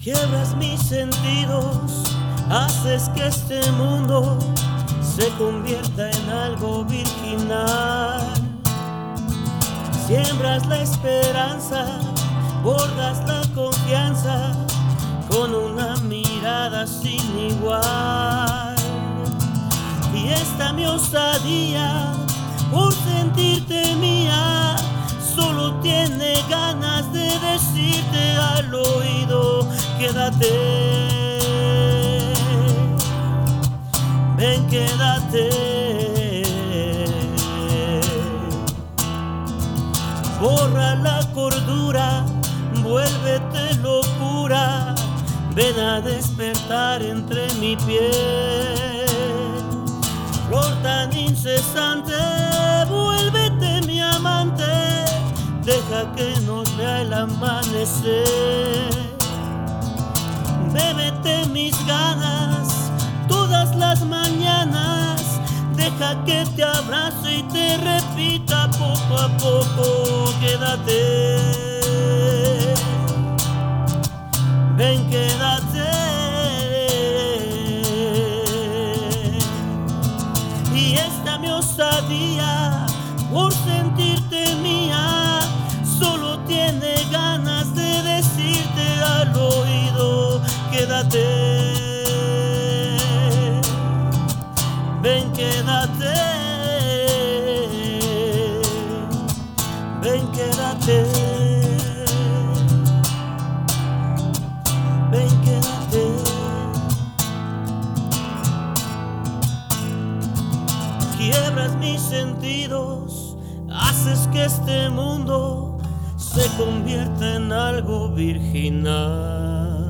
Quiebras mis sentidos, haces que este mundo se convierta en algo virginal. Siembras la esperanza, bordas la confianza con una mirada sin igual. Y esta mi osadía por sentirte mía solo tiene ganas de decirte al oído: quédate, ven, quédate. Borra la cordura, vuélvete locura, ven a despertar entre mi piel. Flor tan incesante, vuélvete mi amante, deja que nos vea el amanecer. Bébete mis ganas todas las mañanas, deja que te abrace y te repita poco a poco: quédate, ven, quédate. Y esta mi osadía por sentirte mía solo tiene ganas de decirte al oído: quédate, ven, quédate, ven, quédate, ven, quédate. Quiebras mis sentidos, haces que este mundo se convierta en algo virginal.